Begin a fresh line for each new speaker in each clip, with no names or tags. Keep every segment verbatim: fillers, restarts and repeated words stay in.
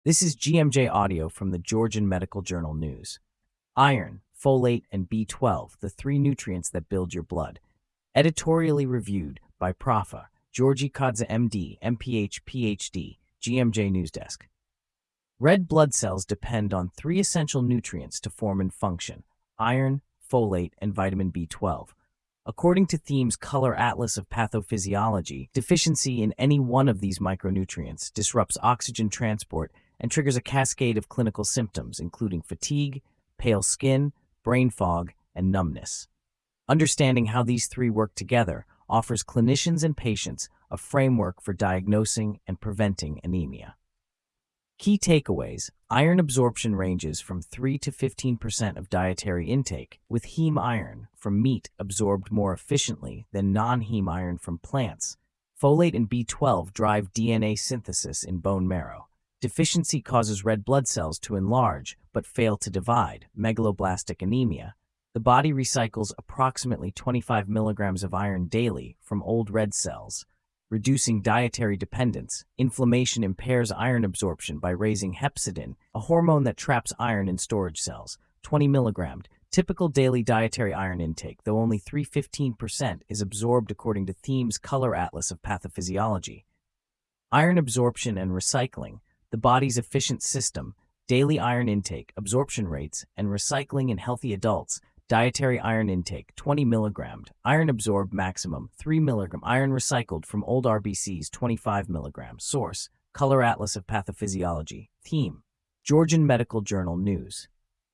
This is G M J Audio from the Georgian Medical Journal News. Iron, folate, and B twelve, the three nutrients that build your blood. Editorially reviewed by Professor Georgi Kadze, M D, M P H, P H D, G M J News Desk. Red blood cells depend on three essential nutrients to form and function: iron, folate, and vitamin B twelve. According to Thiem's Color Atlas of Pathophysiology, deficiency in any one of these micronutrients disrupts oxygen transport and triggers a cascade of clinical symptoms, including fatigue, pale skin, brain fog, and numbness. Understanding how these three work together offers clinicians and patients a framework for diagnosing and preventing anemia. Key takeaways: iron absorption ranges from three to fifteen percent of dietary intake, with heme iron from meat absorbed more efficiently than non-heme iron from plants. Folate and B twelve drive D N A synthesis in bone marrow. Deficiency causes red blood cells to enlarge but fail to divide, megaloblastic anemia. The body recycles approximately twenty-five milligrams of iron daily from old red cells, reducing dietary dependence. Inflammation impairs iron absorption by raising hepcidin, a hormone that traps iron in storage cells, twenty milligrams. Typical daily dietary iron intake, though only three to fifteen percent, is absorbed according to Thiem's Color Atlas of Pathophysiology. Iron absorption and recycling, the body's efficient system, daily iron intake, absorption rates, and recycling in healthy adults. Dietary iron intake, twenty milligrams, iron absorbed maximum, three milligrams, iron recycled from old R B Cs, twenty-five milligrams. Source: Color Atlas of Pathophysiology. Thiem: Georgian Medical Journal News.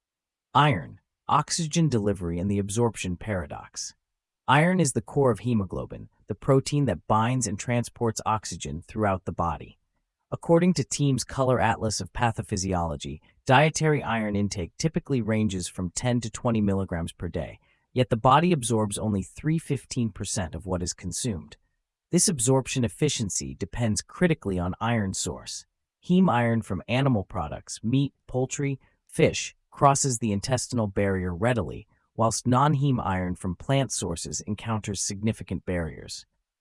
Iron, oxygen delivery and the absorption paradox. Iron is the core of hemoglobin, the protein that binds and transports oxygen throughout the body. According to Thiem's Color Atlas of Pathophysiology, dietary iron intake typically ranges from ten to twenty milligrams per day, yet the body absorbs only three to fifteen percent of what is consumed. This absorption efficiency depends critically on iron source. Heme iron from animal products, meat, poultry, fish, crosses the intestinal barrier readily, whilst non-heme iron from plant sources encounters significant barriers.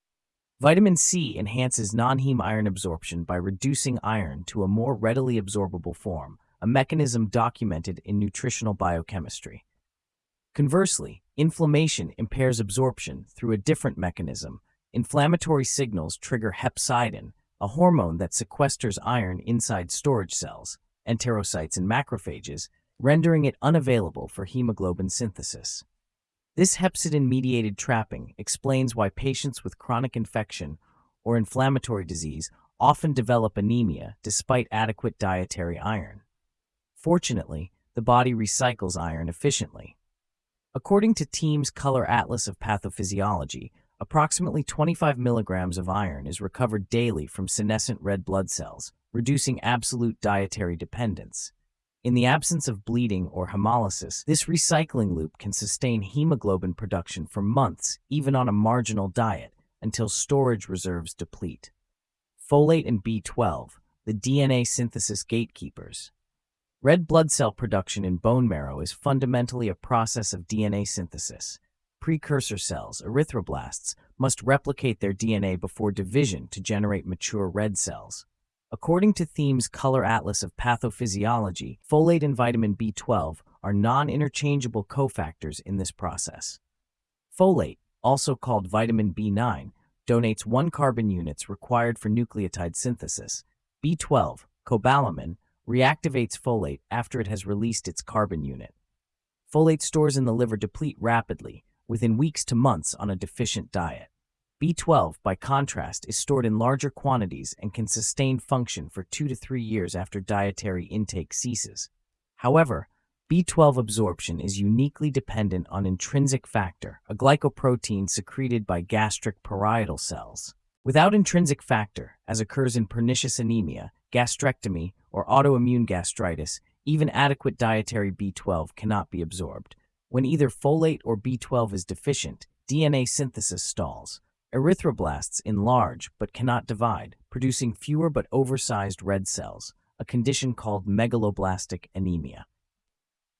Vitamin C enhances non-heme iron absorption by reducing iron to a more readily absorbable form, a mechanism documented in nutritional biochemistry. Conversely, inflammation impairs absorption through a different mechanism. Inflammatory signals trigger hepcidin, a hormone that sequesters iron inside storage cells, enterocytes and macrophages, rendering it unavailable for hemoglobin synthesis. This hepcidin-mediated trapping explains why patients with chronic infection or inflammatory disease often develop anemia despite adequate dietary iron. Fortunately, the body recycles iron efficiently. According to Thiem's Color Atlas of Pathophysiology, approximately twenty-five milligrams of iron is recovered daily from senescent red blood cells, reducing absolute dietary dependence. In the absence of bleeding or hemolysis, this recycling loop can sustain hemoglobin production for months, even on a marginal diet, until storage reserves deplete. Folate and B twelve, the D N A synthesis gatekeepers. Red blood cell production in bone marrow is fundamentally a process of D N A synthesis. Precursor cells, erythroblasts, must replicate their D N A before division to generate mature red cells. According to Thiem's Color Atlas of Pathophysiology, folate and vitamin B twelve are non-interchangeable cofactors in this process. Folate, also called vitamin B nine, donates one carbon units required for nucleotide synthesis. B twelve, cobalamin, reactivates folate after it has released its carbon unit. Folate stores in the liver deplete rapidly, within weeks to months on a deficient diet. B twelve, by contrast, is stored in larger quantities and can sustain function for two to three years after dietary intake ceases. However, B twelve absorption is uniquely dependent on intrinsic factor, a glycoprotein secreted by gastric parietal cells. Without intrinsic factor, as occurs in pernicious anemia, gastrectomy, or autoimmune gastritis, even adequate dietary B twelve cannot be absorbed. When either folate or B twelve is deficient, D N A synthesis stalls. Erythroblasts enlarge but cannot divide, producing fewer but oversized red cells, a condition called megaloblastic anemia.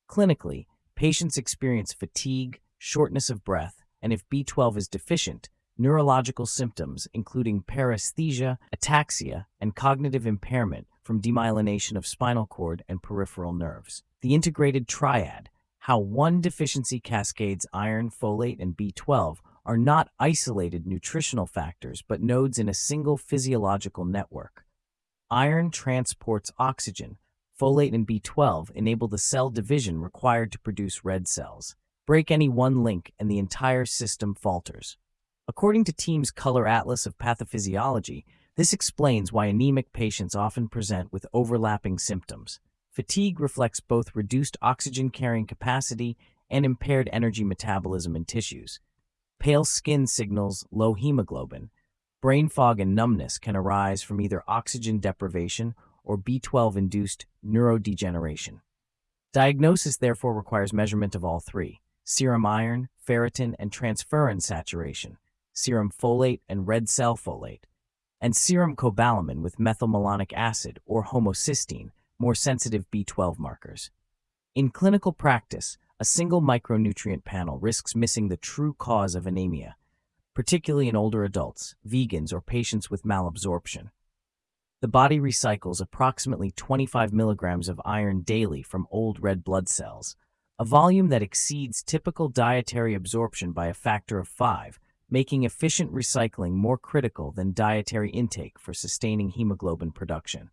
Clinically, patients experience fatigue, shortness of breath, and if B twelve is deficient, neurological symptoms, including paresthesia, ataxia, and cognitive impairment from demyelination of spinal cord and peripheral nerves. The integrated triad, how one deficiency cascades iron, folate, and B twelve, are not isolated nutritional factors but nodes in a single physiological network. Iron transports oxygen. Folate and B twelve enable the cell division required to produce red cells. Break any one link and the entire system falters. According to Team's Color Atlas of Pathophysiology, this explains why anemic patients often present with overlapping symptoms. Fatigue reflects both reduced oxygen-carrying capacity and impaired energy metabolism in tissues. Pale skin signals low hemoglobin. Brain fog and numbness can arise from either oxygen deprivation or B twelve-induced neurodegeneration. Diagnosis therefore requires measurement of all three: serum iron, ferritin, and transferrin saturation, serum folate and red cell folate, and serum cobalamin with methylmalonic acid or homocysteine, more sensitive B twelve markers. In clinical practice, a single micronutrient panel risks missing the true cause of anemia, particularly in older adults, vegans, or patients with malabsorption. The body recycles approximately twenty-five milligrams of iron daily from old red blood cells, a volume that exceeds typical dietary absorption by a factor of five, making efficient recycling more critical than dietary intake for sustaining hemoglobin production.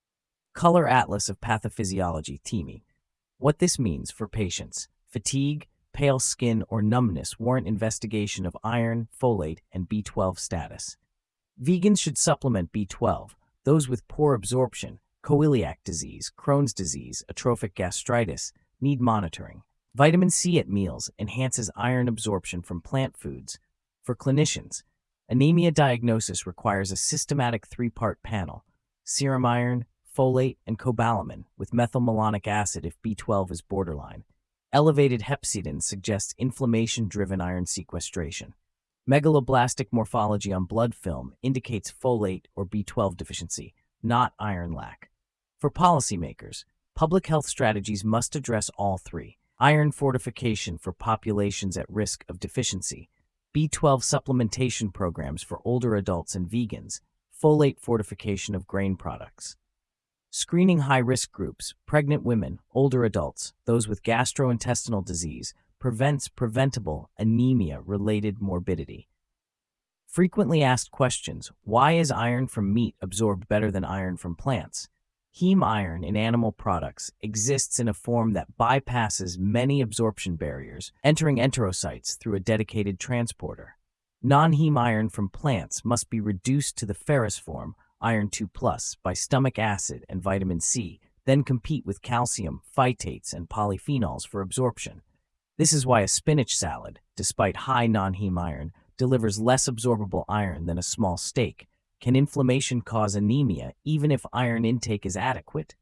Color Atlas of Pathophysiology, T I M I. What this means for patients: fatigue, pale skin, or numbness warrant investigation of iron, folate, and B twelve status. Vegans should supplement B twelve. Those with poor absorption, coeliac disease, Crohn's disease, atrophic gastritis, need monitoring. Vitamin C at meals enhances iron absorption from plant foods. For clinicians, anemia diagnosis requires a systematic three-part panel: serum iron, folate, and cobalamin, with methylmalonic acid if B twelve is borderline. Elevated hepcidin suggests inflammation-driven iron sequestration. Megaloblastic morphology on blood film indicates folate or B twelve deficiency, not iron lack. For policymakers, public health strategies must address all three: iron fortification for populations at risk of deficiency, B twelve supplementation programs for older adults and vegans, folate fortification of grain products. Screening high-risk groups, pregnant women, older adults, those with gastrointestinal disease, prevents preventable anemia-related morbidity. Frequently asked questions: why is iron from meat absorbed better than iron from plants? Heme iron in animal products exists in a form that bypasses many absorption barriers, entering enterocytes through a dedicated transporter. Non-heme iron from plants must be reduced to the ferrous form, iron two plus, by stomach acid and vitamin C, then compete with calcium, phytates, and polyphenols for absorption. This is why a spinach salad, despite high non-heme iron, delivers less absorbable iron than a small steak. Can inflammation cause anemia even if iron intake is adequate?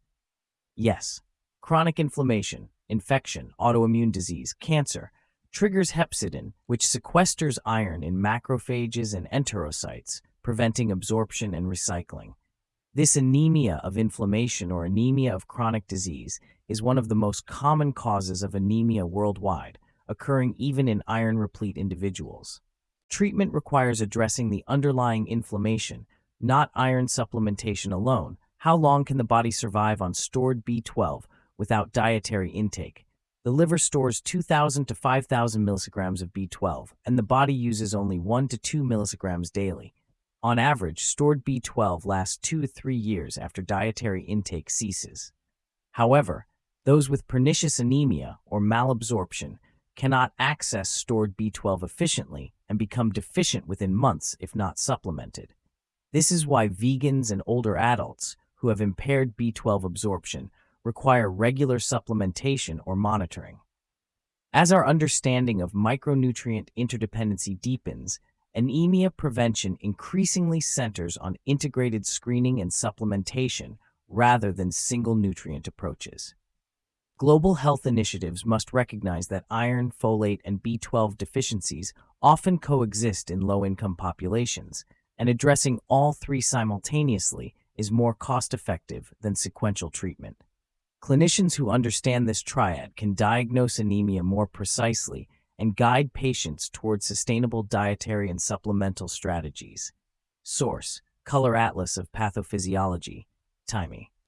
Yes. Chronic inflammation, infection, autoimmune disease, cancer triggers hepcidin, which sequesters iron in macrophages and enterocytes, preventing absorption and recycling. This anemia of inflammation or anemia of chronic disease is one of the most common causes of anemia worldwide, occurring even in iron-replete individuals. Treatment requires addressing the underlying inflammation, not iron supplementation alone. How long can the body survive on stored B twelve without dietary intake? The liver stores two thousand to five thousand milligrams of B twelve, and the body uses only one to two milligrams daily. On average, stored B twelve lasts two to three years after dietary intake ceases. However, those with pernicious anemia or malabsorption cannot access stored B twelve efficiently and become deficient within months if not supplemented. This is why vegans and older adults who have impaired B twelve absorption require regular supplementation or monitoring. As our understanding of micronutrient interdependency deepens, anemia prevention increasingly centers on integrated screening and supplementation rather than single nutrient approaches. Global health initiatives must recognize that iron, folate, and B twelve deficiencies often coexist in low-income populations, and addressing all three simultaneously is more cost-effective than sequential treatment. Clinicians who understand this triad can diagnose anemia more precisely and guide patients towards sustainable dietary and supplemental strategies. Source: Color Atlas of Pathophysiology, T I M I.